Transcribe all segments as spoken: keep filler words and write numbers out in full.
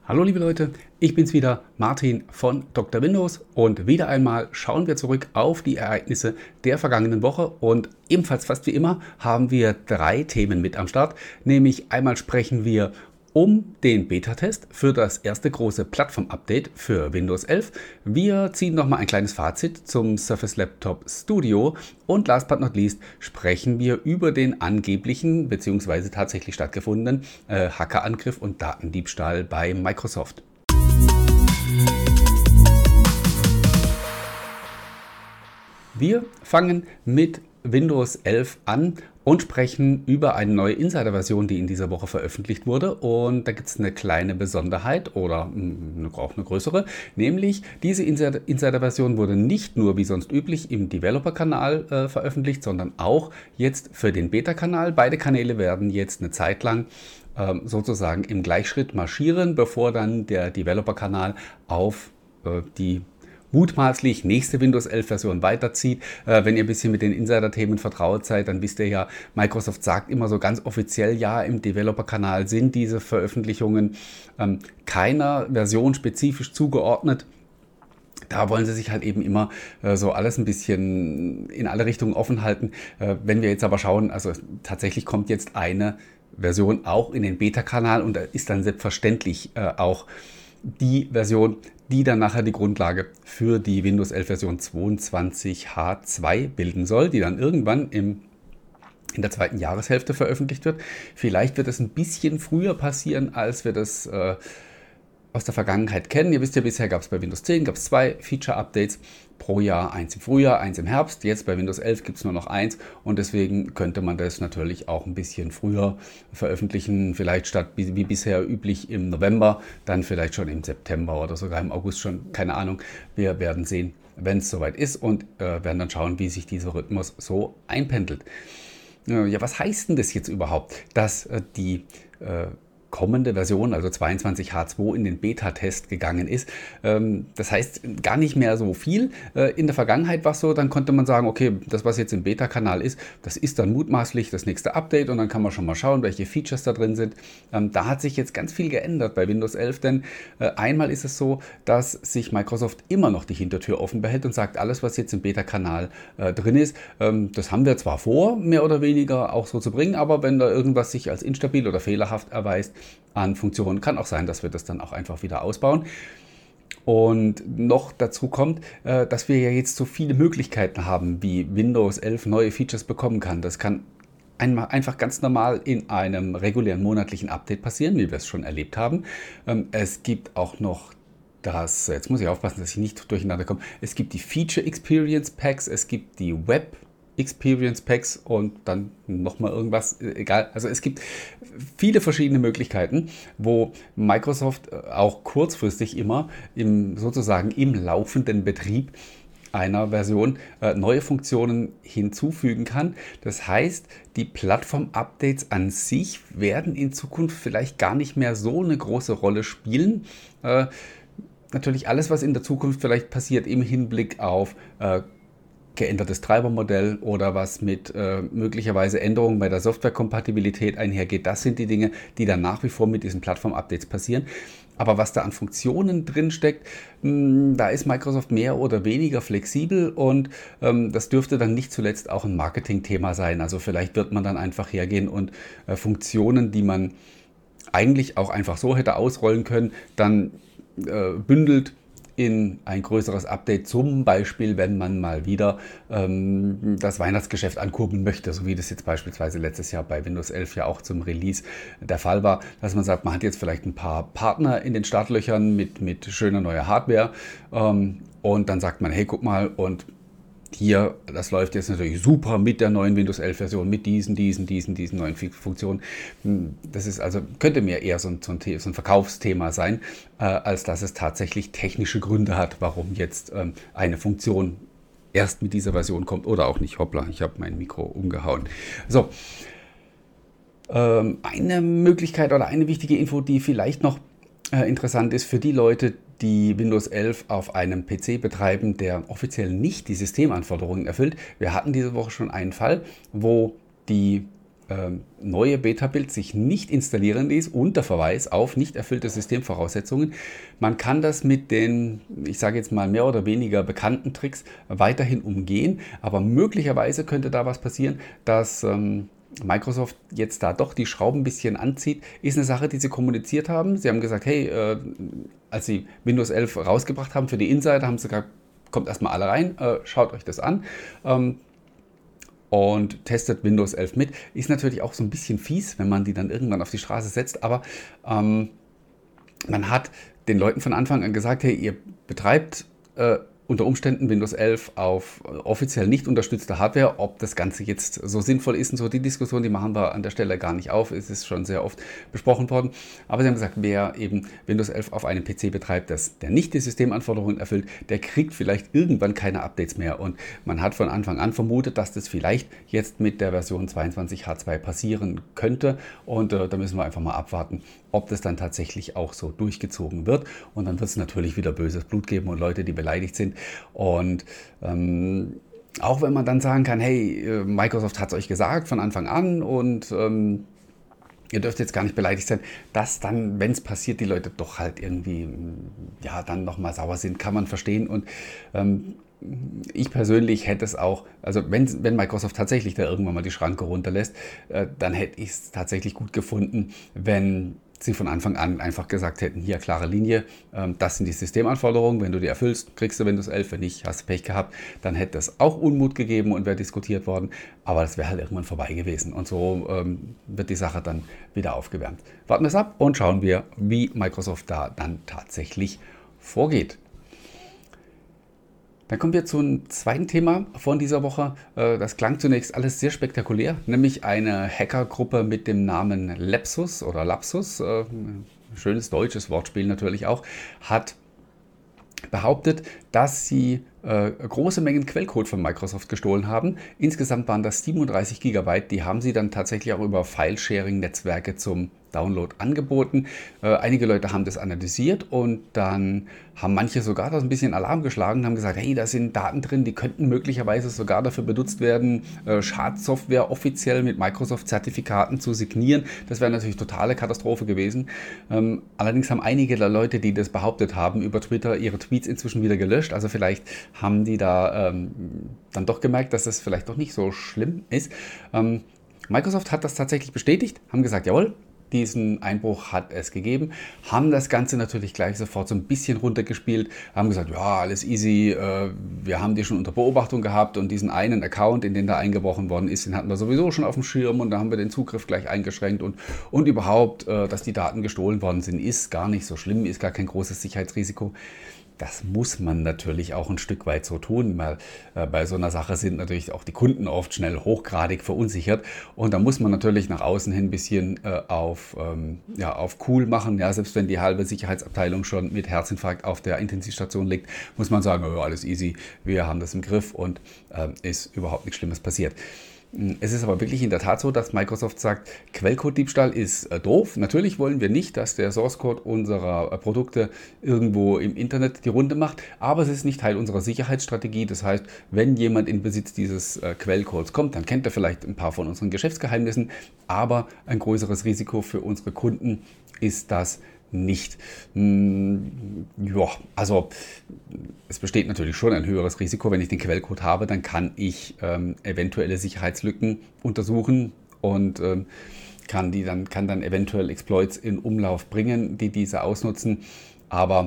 Hallo liebe Leute, ich bin's wieder, Martin von Doktor Windows und wieder einmal schauen wir zurück auf die Ereignisse der vergangenen Woche und ebenfalls fast wie immer haben wir drei Themen mit am Start, nämlich einmal sprechen wir um den Beta-Test für das erste große Plattform-Update für Windows elf. Wir ziehen nochmal ein kleines Fazit zum Surface Laptop Studio und last but not least sprechen wir über den angeblichen bzw. tatsächlich stattgefundenen äh, Hackerangriff und Datendiebstahl bei Microsoft. Wir fangen mit Windows elf an und sprechen über eine neue Insider-Version, die in dieser Woche veröffentlicht wurde. Und da gibt es eine kleine Besonderheit oder auch eine größere, nämlich diese Insider-Version wurde nicht nur wie sonst üblich im Developer-Kanal äh, veröffentlicht, sondern auch jetzt für den Beta-Kanal. Beide Kanäle werden jetzt eine Zeit lang äh, sozusagen im Gleichschritt marschieren, bevor dann der Developer-Kanal auf äh, die mutmaßlich nächste Windows elf Version weiterzieht. Äh, wenn ihr ein bisschen mit den Insider-Themen vertraut seid, dann wisst ihr ja, Microsoft sagt immer so ganz offiziell, ja, im Developer-Kanal sind diese Veröffentlichungen ähm, keiner Version spezifisch zugeordnet. Da wollen sie sich halt eben immer äh, so alles ein bisschen in alle Richtungen offen halten. Äh, wenn wir jetzt aber schauen, also tatsächlich kommt jetzt eine Version auch in den Beta-Kanal und da ist dann selbstverständlich äh, auch die Version, die dann nachher die Grundlage für die Windows elf Version zweiundzwanzig H zwei bilden soll, die dann irgendwann im, in der zweiten Jahreshälfte veröffentlicht wird. Vielleicht wird es ein bisschen früher passieren, als wir das äh, aus der Vergangenheit kennen. Ihr wisst ja, bisher gab es bei Windows zehn gab es zwei Feature-Updates pro Jahr, eins im Frühjahr, eins im Herbst. Jetzt bei Windows elf gibt es nur noch eins und deswegen könnte man das natürlich auch ein bisschen früher veröffentlichen. Vielleicht statt wie, wie bisher üblich im November, dann vielleicht schon im September oder sogar im August schon. Keine Ahnung. Wir werden sehen, wenn es soweit ist und äh, werden dann schauen, wie sich dieser Rhythmus so einpendelt. Äh, ja, was heißt denn das jetzt überhaupt, dass äh, die äh, kommende Version, also zweiundzwanzig H zwei, in den Beta-Test gegangen ist. Das heißt gar nicht mehr so viel. In der Vergangenheit war es so, dann konnte man sagen, okay, das, was jetzt im Beta-Kanal ist, das ist dann mutmaßlich das nächste Update und dann kann man schon mal schauen, welche Features da drin sind. Da hat sich jetzt ganz viel geändert bei Windows elf, denn einmal ist es so, dass sich Microsoft immer noch die Hintertür offen behält und sagt, alles, was jetzt im Beta-Kanal drin ist, das haben wir zwar vor, mehr oder weniger auch so zu bringen, aber wenn da irgendwas sich als instabil oder fehlerhaft erweist, an Funktionen. Kann auch sein, dass wir das dann auch einfach wieder ausbauen. Und noch dazu kommt, dass wir ja jetzt so viele Möglichkeiten haben, wie Windows elf neue Features bekommen kann. Das kann einmal einfach ganz normal in einem regulären monatlichen Update passieren, wie wir es schon erlebt haben. Es gibt auch noch das, jetzt muss ich aufpassen, dass ich nicht durcheinander komme, es gibt die Feature Experience Packs, es gibt die Web Experience Packs und dann nochmal irgendwas, egal. Also es gibt viele verschiedene Möglichkeiten, wo Microsoft auch kurzfristig immer im, sozusagen im laufenden Betrieb einer Version äh, neue Funktionen hinzufügen kann. Das heißt, die Plattform-Updates an sich werden in Zukunft vielleicht gar nicht mehr so eine große Rolle spielen. Äh, natürlich alles, was in der Zukunft vielleicht passiert im Hinblick auf äh, geändertes Treibermodell oder was mit äh, möglicherweise Änderungen bei der Softwarekompatibilität einhergeht. Das sind die Dinge, die dann nach wie vor mit diesen Plattform-Updates passieren. Aber was da an Funktionen drin steckt, mh, da ist Microsoft mehr oder weniger flexibel und ähm, das dürfte dann nicht zuletzt auch ein Marketingthema sein. Also vielleicht wird man dann einfach hergehen und äh, Funktionen, die man eigentlich auch einfach so hätte ausrollen können, dann äh, bündelt in ein größeres Update, zum Beispiel, wenn man mal wieder ähm, das Weihnachtsgeschäft ankurbeln möchte, so wie das jetzt beispielsweise letztes Jahr bei Windows elf ja auch zum Release der Fall war, dass man sagt, man hat jetzt vielleicht ein paar Partner in den Startlöchern mit, mit schöner neuer Hardware ähm, und dann sagt man, hey, guck mal, und hier, das läuft jetzt natürlich super mit der neuen Windows elf Version, mit diesen, diesen, diesen, diesen neuen Funktionen. Das ist also, könnte mir eher so ein, so ein, so ein Verkaufsthema sein, äh, als dass es tatsächlich technische Gründe hat, warum jetzt ähm, eine Funktion erst mit dieser Version kommt oder auch nicht. Hoppla, ich habe mein Mikro umgehauen. So, ähm, eine Möglichkeit oder eine wichtige Info, die vielleicht noch äh, interessant ist für die Leute, die Windows elf auf einem P C betreiben, der offiziell nicht die Systemanforderungen erfüllt. Wir hatten diese Woche schon einen Fall, wo die ähm, neue Beta-Build sich nicht installieren ließ, unter Verweis auf nicht erfüllte Systemvoraussetzungen. Man kann das mit den, ich sage jetzt mal mehr oder weniger bekannten Tricks weiterhin umgehen, aber möglicherweise könnte da was passieren, dass ähm, Microsoft jetzt da doch die Schrauben ein bisschen anzieht, ist eine Sache, die sie kommuniziert haben. Sie haben gesagt, hey, äh, als sie Windows elf rausgebracht haben für die Insider, haben sie gesagt, kommt erstmal alle rein, äh, schaut euch das an. Ähm, und testet Windows elf mit. Ist natürlich auch so ein bisschen fies, wenn man die dann irgendwann auf die Straße setzt, aber ähm, man hat den Leuten von Anfang an gesagt, hey, ihr betreibt äh, unter Umständen Windows elf auf offiziell nicht unterstützter Hardware. Ob das Ganze jetzt so sinnvoll ist und so, die Diskussion, die machen wir an der Stelle gar nicht auf. Es ist schon sehr oft besprochen worden. Aber sie haben gesagt, wer eben Windows elf auf einem P C betreibt, das, der nicht die Systemanforderungen erfüllt, der kriegt vielleicht irgendwann keine Updates mehr. Und man hat von Anfang an vermutet, dass das vielleicht jetzt mit der Version zweiundzwanzig H zwei passieren könnte. Und äh, da müssen wir einfach mal abwarten, ob das dann tatsächlich auch so durchgezogen wird. Und dann wird es natürlich wieder böses Blut geben und Leute, die beleidigt sind. Und ähm, auch wenn man dann sagen kann, hey, Microsoft hat es euch gesagt von Anfang an und ähm, ihr dürft jetzt gar nicht beleidigt sein, dass dann, wenn es passiert, die Leute doch halt irgendwie, ja, dann nochmal sauer sind, kann man verstehen. Und ähm, ich persönlich hätte es auch, also wenn, wenn Microsoft tatsächlich da irgendwann mal die Schranke runterlässt, äh, dann hätte ich es tatsächlich gut gefunden, wenn sie von Anfang an einfach gesagt hätten, hier klare Linie, ähm, das sind die Systemanforderungen, wenn du die erfüllst, kriegst du Windows elf, wenn nicht, hast du Pech gehabt, dann hätte es auch Unmut gegeben und wäre diskutiert worden, aber das wäre halt irgendwann vorbei gewesen und so ähm, wird die Sache dann wieder aufgewärmt. Warten wir es ab und schauen wir, wie Microsoft da dann tatsächlich vorgeht. Dann kommen wir zum zweiten Thema von dieser Woche. Das klang zunächst alles sehr spektakulär, nämlich eine Hackergruppe mit dem Namen Lapsus oder Lapsus, schönes deutsches Wortspiel natürlich auch, hat behauptet, dass sie äh, große Mengen Quellcode von Microsoft gestohlen haben. Insgesamt waren das siebenunddreißig Gigabyte, die haben sie dann tatsächlich auch über File-Sharing-Netzwerke zum Download angeboten. Äh, einige Leute haben das analysiert und dann haben manche sogar das ein bisschen Alarm geschlagen und haben gesagt, hey, da sind Daten drin, die könnten möglicherweise sogar dafür benutzt werden, äh, Schadsoftware offiziell mit Microsoft-Zertifikaten zu signieren. Das wäre natürlich totale Katastrophe gewesen. Ähm, allerdings haben einige der Leute, die das behauptet haben, über Twitter ihre Tweets inzwischen wieder gelöscht. Also vielleicht haben die da ähm, dann doch gemerkt, dass das vielleicht doch nicht so schlimm ist. Ähm, Microsoft hat das tatsächlich bestätigt, haben gesagt, jawohl, diesen Einbruch hat es gegeben, haben das Ganze natürlich gleich sofort so ein bisschen runtergespielt, haben gesagt, ja, alles easy, äh, wir haben die schon unter Beobachtung gehabt und diesen einen Account, in den da eingebrochen worden ist, den hatten wir sowieso schon auf dem Schirm und da haben wir den Zugriff gleich eingeschränkt und, und überhaupt, äh, dass die Daten gestohlen worden sind, ist gar nicht so schlimm, ist gar kein großes Sicherheitsrisiko. Das muss man natürlich auch ein Stück weit so tun, weil äh, bei so einer Sache sind natürlich auch die Kunden oft schnell hochgradig verunsichert und da muss man natürlich nach außen hin ein bisschen äh, auf, ähm, ja, auf cool machen. Ja, selbst wenn die halbe Sicherheitsabteilung schon mit Herzinfarkt auf der Intensivstation liegt, muss man sagen, oh, alles easy, wir haben das im Griff und äh, ist überhaupt nichts Schlimmes passiert. Es ist aber wirklich in der Tat so, dass Microsoft sagt, Quellcode-Diebstahl ist äh, doof. Natürlich wollen wir nicht, dass der Source-Code unserer äh, Produkte irgendwo im Internet die Runde macht, aber es ist nicht Teil unserer Sicherheitsstrategie. Das heißt, wenn jemand in Besitz dieses äh, Quellcodes kommt, dann kennt er vielleicht ein paar von unseren Geschäftsgeheimnissen, aber ein größeres Risiko für unsere Kunden ist das nicht. Hm, ja, also es besteht natürlich schon ein höheres Risiko. Wenn ich den Quellcode habe, dann kann ich ähm, eventuelle Sicherheitslücken untersuchen und ähm, kann, die dann, kann dann eventuell Exploits in Umlauf bringen, die diese ausnutzen. Aber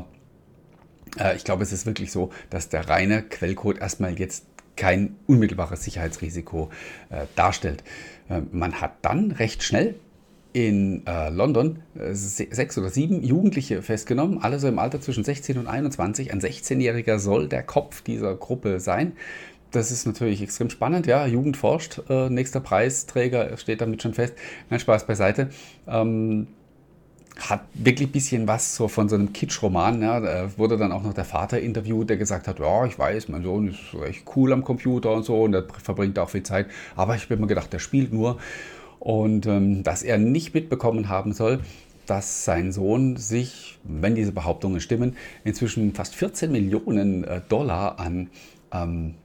äh, ich glaube, es ist wirklich so, dass der reine Quellcode erstmal jetzt kein unmittelbares Sicherheitsrisiko äh, darstellt. Äh, man hat dann recht schnell in äh, London äh, sechs oder sieben Jugendliche festgenommen, alle so im Alter zwischen sechzehn und einundzwanzig. Ein sechzehnjähriger soll der Kopf dieser Gruppe sein. Das ist natürlich extrem spannend. Ja, Jugend forscht, äh, nächster Preisträger steht damit schon fest. Nein, Spaß beiseite. Ähm, hat wirklich ein bisschen was so von so einem Kitsch-Roman. Ja. Da wurde dann auch noch der Vater interviewt, der gesagt hat, ja, ich weiß, mein Sohn ist echt cool am Computer und so und der verbringt auch viel Zeit. Aber ich habe mir gedacht, der spielt nur. Und ähm, dass er nicht mitbekommen haben soll, dass sein Sohn sich, wenn diese Behauptungen stimmen, inzwischen fast vierzehn Millionen Dollar an, ähm,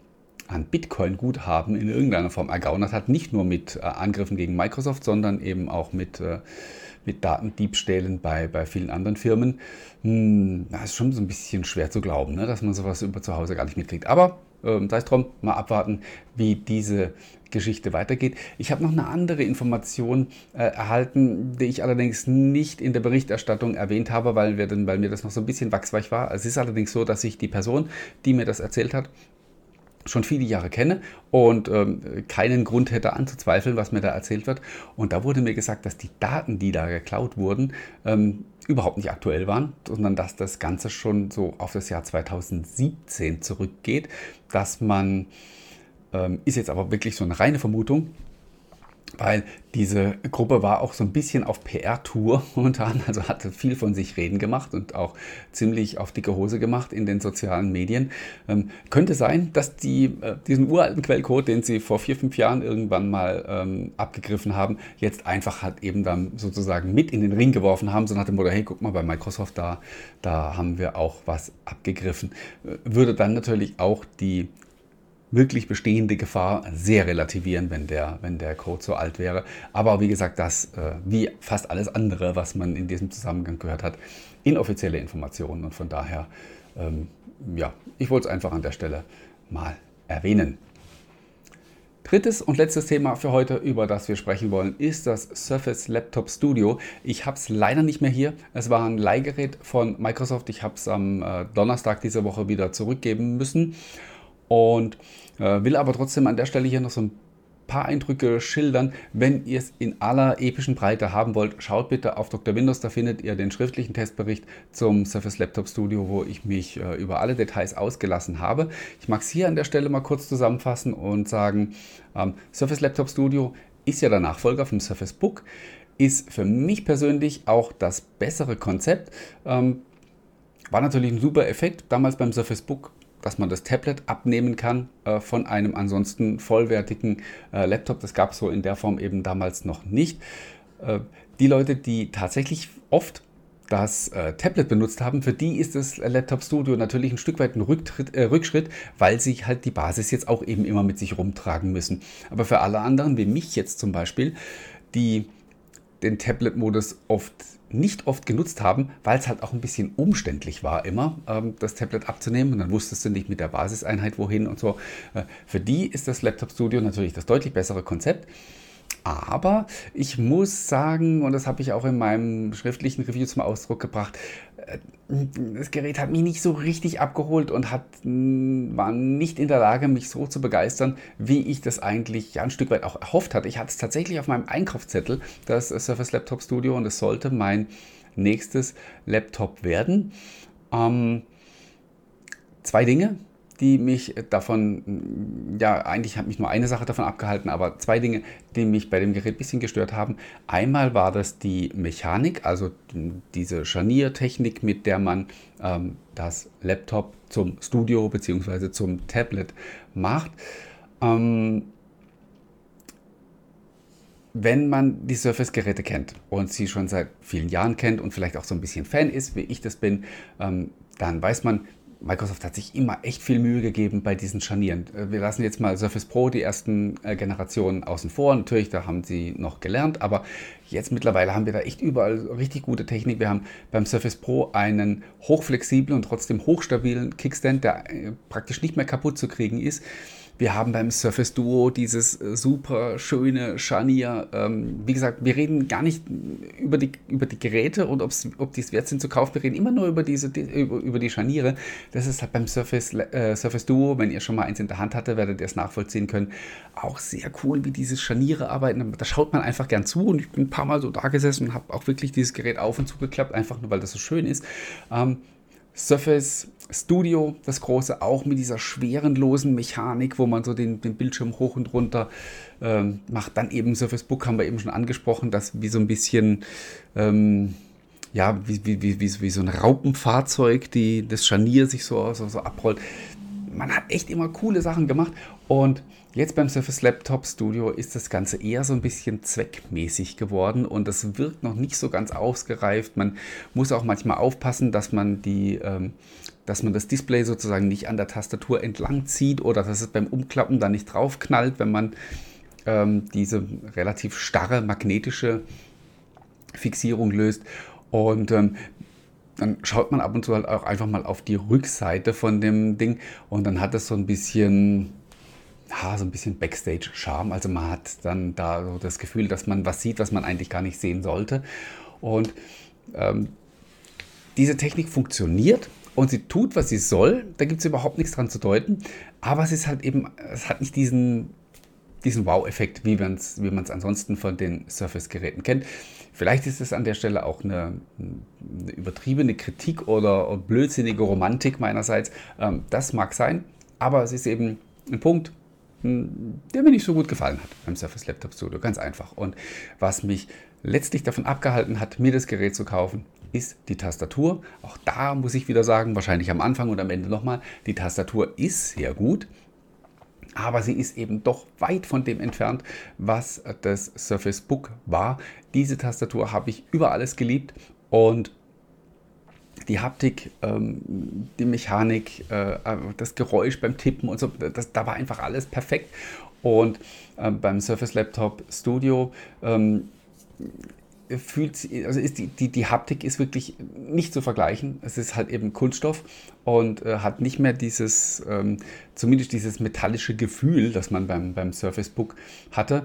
an Bitcoin-Guthaben in irgendeiner Form ergaunert hat. Nicht nur mit äh, Angriffen gegen Microsoft, sondern eben auch mit, äh, mit Datendiebstählen bei, bei vielen anderen Firmen. Hm, das ist schon so ein bisschen schwer zu glauben, ne, dass man sowas über zu Hause gar nicht mitkriegt. Aber ähm, sei es drum, mal abwarten, wie diese Geschichte weitergeht. Ich habe noch eine andere Information äh, erhalten, die ich allerdings nicht in der Berichterstattung erwähnt habe, weil, wir dann, weil mir das noch so ein bisschen wachsweich war. Es ist allerdings so, dass ich die Person, die mir das erzählt hat, schon viele Jahre kenne und ähm, keinen Grund hätte anzuzweifeln, was mir da erzählt wird. Und da wurde mir gesagt, dass die Daten, die da geklaut wurden, ähm, überhaupt nicht aktuell waren, sondern dass das Ganze schon so auf das Jahr zweitausendsiebzehn zurückgeht, dass man, ähm, ist jetzt aber wirklich so eine reine Vermutung, weil diese Gruppe war auch so ein bisschen auf P R-Tour momentan, also hatte viel von sich reden gemacht und auch ziemlich auf dicke Hose gemacht in den sozialen Medien. Ähm, könnte sein, dass die äh, diesen uralten Quellcode, den sie vor vier, fünf Jahren irgendwann mal ähm, abgegriffen haben, jetzt einfach halt eben dann sozusagen mit in den Ring geworfen haben, so nach dem Motto, hey, guck mal, bei Microsoft, da, da haben wir auch was abgegriffen. Äh, würde dann natürlich auch die wirklich bestehende Gefahr sehr relativieren, wenn der, wenn der Code so alt wäre. Aber wie gesagt, das, äh, wie fast alles andere, was man in diesem Zusammenhang gehört hat, inoffizielle Informationen. Und von daher, ähm, ja, ich wollte es einfach an der Stelle mal erwähnen. Drittes und letztes Thema für heute, über das wir sprechen wollen, ist das Surface Laptop Studio. Ich habe es leider nicht mehr hier. Es war ein Leihgerät von Microsoft. Ich habe es am äh, Donnerstag dieser Woche wieder zurückgeben müssen. Und äh, will aber trotzdem an der Stelle hier noch so ein paar Eindrücke schildern. Wenn ihr es in aller epischen Breite haben wollt, schaut bitte auf Doktor Windows, da findet ihr den schriftlichen Testbericht zum Surface Laptop Studio, wo ich mich äh, über alle Details ausgelassen habe. Ich mag es hier an der Stelle mal kurz zusammenfassen und sagen, ähm, Surface Laptop Studio ist ja der Nachfolger vom Surface Book, ist für mich persönlich auch das bessere Konzept. Ähm, war natürlich ein super Effekt, damals beim Surface Book, dass man das Tablet abnehmen kann äh, von einem ansonsten vollwertigen äh, Laptop. Das gab es so in der Form eben damals noch nicht. Äh, die Leute, die tatsächlich oft das äh, Tablet benutzt haben, für die ist das Laptop Studio natürlich ein Stück weit ein Rücktritt, äh, Rückschritt, weil sie halt die Basis jetzt auch eben immer mit sich rumtragen müssen. Aber für alle anderen, wie mich jetzt zum Beispiel, die den Tablet-Modus oft nicht oft genutzt haben, weil es halt auch ein bisschen umständlich war immer, ähm, das Tablet abzunehmen und dann wusstest du nicht mit der Basiseinheit wohin und so. Äh, für die ist das Laptop Studio natürlich das deutlich bessere Konzept. Aber ich muss sagen, und das habe ich auch in meinem schriftlichen Review zum Ausdruck gebracht, das Gerät hat mich nicht so richtig abgeholt und hat, war nicht in der Lage, mich so zu begeistern, wie ich das eigentlich ja, ein Stück weit auch erhofft hatte. Ich hatte es tatsächlich auf meinem Einkaufszettel, das Surface Laptop Studio, und es sollte mein nächstes Laptop werden. Ähm, zwei Dinge, die mich davon, ja, eigentlich hat mich nur eine Sache davon abgehalten, aber zwei Dinge, die mich bei dem Gerät ein bisschen gestört haben. Einmal war das die Mechanik, also diese Scharniertechnik, mit der man ähm, das Laptop zum Studio bzw. zum Tablet macht. Ähm, Wenn man die Surface-Geräte kennt und sie schon seit vielen Jahren kennt und vielleicht auch so ein bisschen Fan ist, wie ich das bin, ähm, dann weiß man, Microsoft hat sich immer echt viel Mühe gegeben bei diesen Scharnieren. Wir lassen jetzt mal Surface Pro, die ersten äh, Generationen außen vor. Natürlich, da haben sie noch gelernt, aber jetzt mittlerweile haben wir da echt überall richtig gute Technik. Wir haben beim Surface Pro einen hochflexiblen und trotzdem hochstabilen Kickstand, der äh, praktisch nicht mehr kaputt zu kriegen ist. Wir haben beim Surface Duo dieses super schöne Scharnier. Ähm, wie gesagt, wir reden gar nicht über die, über die Geräte und ob die es wert sind zu kaufen. Wir reden immer nur über, diese, die, über, über die Scharniere. Das ist halt beim Surface, äh, Surface Duo, wenn ihr schon mal eins in der Hand hatte, werdet ihr es nachvollziehen können. Auch sehr cool, wie diese Scharniere arbeiten. Da schaut man einfach gern zu und ich bin ein paar Mal so da gesessen und habe auch wirklich dieses Gerät auf und zugeklappt, einfach nur, weil das so schön ist. Ähm, Surface Studio, das große, auch mit dieser schwerenlosen Mechanik, wo man so den, den Bildschirm hoch und runter ähm, macht. Dann eben Surface Book, haben wir eben schon angesprochen, das wie so ein bisschen, ähm, ja, wie, wie, wie, wie, wie so ein Raupenfahrzeug, die das Scharnier sich so, so, so abrollt. man hat echt immer coole Sachen gemacht und jetzt beim Surface Laptop Studio ist das Ganze eher so ein bisschen zweckmäßig geworden und das wirkt noch nicht so ganz ausgereift. Man muss auch manchmal aufpassen, dass man die, ähm, dass man das Display sozusagen nicht an der Tastatur entlang zieht oder dass es beim Umklappen dann nicht draufknallt, wenn man ähm, diese relativ starre magnetische Fixierung löst. Und ähm, dann schaut man ab und zu halt auch einfach mal auf die Rückseite von dem Ding und dann hat es so ein bisschen, ja, so ein bisschen Backstage-Charme. Also man hat dann da so das Gefühl, dass man was sieht, was man eigentlich gar nicht sehen sollte. Und ähm, diese Technik funktioniert und sie tut, was sie soll. Da gibt es überhaupt nichts dran zu deuten. Aber es ist halt eben, es hat nicht diesen, diesen Wow-Effekt, wie man es wie man es ansonsten von den Surface-Geräten kennt. Vielleicht ist es an der Stelle auch eine, eine übertriebene Kritik oder blödsinnige Romantik meinerseits. Ähm, das mag sein, aber es ist eben ein Punkt, der mir nicht so gut gefallen hat beim Surface Laptop Studio. Ganz einfach. Und was mich letztlich davon abgehalten hat, mir das Gerät zu kaufen, ist die Tastatur. Auch da muss ich wieder sagen, wahrscheinlich am Anfang und am Ende nochmal, die Tastatur ist sehr gut. Aber sie ist eben doch weit von dem entfernt, was das Surface Book war. Diese Tastatur habe ich über alles geliebt und die Haptik, ähm, die Mechanik, äh, das Geräusch beim Tippen und so, das, da war einfach alles perfekt. Und äh, beim Surface Laptop Studio ähm, fühlt also ist die, die, die Haptik ist wirklich nicht zu vergleichen. Es ist halt eben Kunststoff und äh, hat nicht mehr dieses, ähm, zumindest dieses metallische Gefühl, das man beim, beim Surface Book hatte.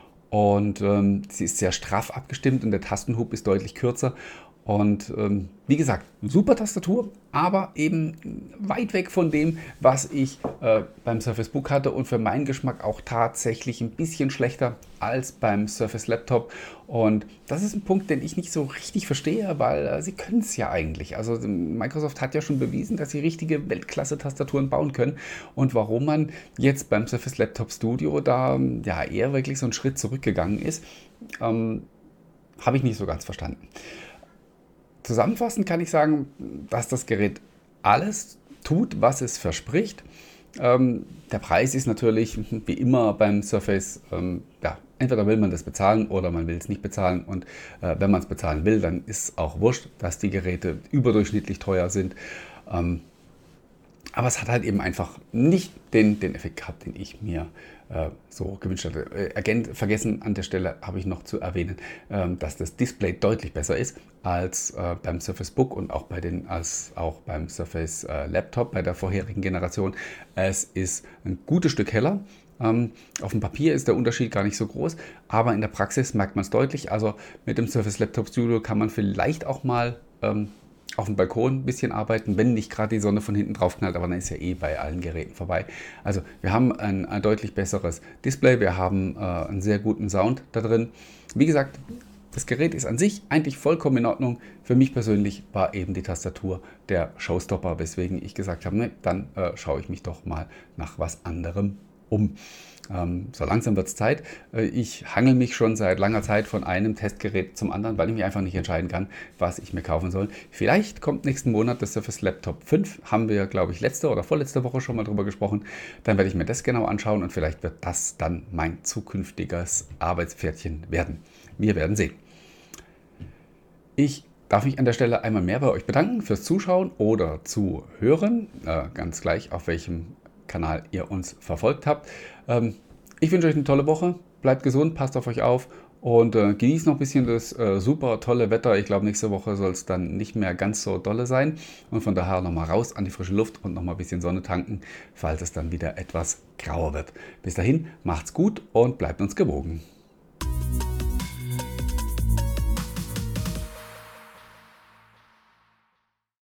Und ähm, sie ist sehr straff abgestimmt und der Tastenhub ist deutlich kürzer. Und ähm, wie gesagt, super Tastatur, aber eben weit weg von dem, was ich äh, beim Surface Book hatte und für meinen Geschmack auch tatsächlich ein bisschen schlechter als beim Surface Laptop. Und das ist ein Punkt, den ich nicht so richtig verstehe, weil äh, sie können es ja eigentlich. Also Microsoft hat ja schon bewiesen, dass sie richtige Weltklasse-Tastaturen bauen können. Und warum man jetzt beim Surface Laptop Studio da ja eher wirklich so einen Schritt zurückgegangen ist, ähm, habe ich nicht so ganz verstanden. Zusammenfassend kann ich sagen, dass das Gerät alles tut, was es verspricht. Ähm, der Preis ist natürlich wie immer beim Surface, ähm, ja, entweder will man das bezahlen oder man will es nicht bezahlen. Und äh, wenn man es bezahlen will, dann ist auch wurscht, dass die Geräte überdurchschnittlich teuer sind. Ähm, aber es hat halt eben einfach nicht den, den Effekt gehabt, den ich mir äh, so gewünscht hatte. Äh, vergessen an der Stelle habe ich noch zu erwähnen, äh, dass das Display deutlich besser ist als äh, beim Surface Book und auch, bei den, als auch beim Surface äh, Laptop bei der vorherigen Generation. Es ist ein gutes Stück heller. Ähm, auf dem Papier ist der Unterschied gar nicht so groß, aber in der Praxis merkt man es deutlich. Also mit dem Surface Laptop Studio kann man vielleicht auch mal ähm, auf dem Balkon ein bisschen arbeiten, wenn nicht gerade die Sonne von hinten drauf knallt, aber dann ist ja eh bei allen Geräten vorbei. Also wir haben ein, ein deutlich besseres Display, wir haben äh, einen sehr guten Sound da drin. Wie gesagt, das Gerät ist an sich eigentlich vollkommen in Ordnung. Für mich persönlich war eben die Tastatur der Showstopper, weswegen ich gesagt habe, ne, dann äh, schaue ich mich doch mal nach was anderem um. Ähm, so langsam wird es Zeit. Äh, ich hangel mich schon seit langer Zeit von einem Testgerät zum anderen, weil ich mich einfach nicht entscheiden kann, was ich mir kaufen soll. Vielleicht kommt nächsten Monat das Surface Laptop fünf. Haben wir, glaube ich, letzte oder vorletzte Woche schon mal drüber gesprochen. Dann werde ich mir das genau anschauen und vielleicht wird das dann mein zukünftiges Arbeitspferdchen werden. Wir werden sehen. Ich darf mich an der Stelle einmal mehr bei euch bedanken fürs Zuschauen oder Zuhören. Äh, ganz gleich, auf welchem Kanal ihr uns verfolgt habt. Ähm, ich wünsche euch eine tolle Woche. Bleibt gesund, passt auf euch auf und äh, genießt noch ein bisschen das äh, super tolle Wetter. Ich glaube, nächste Woche soll es dann nicht mehr ganz so dolle sein. Und von daher nochmal raus an die frische Luft und nochmal ein bisschen Sonne tanken, falls es dann wieder etwas grauer wird. Bis dahin, macht's gut und bleibt uns gewogen.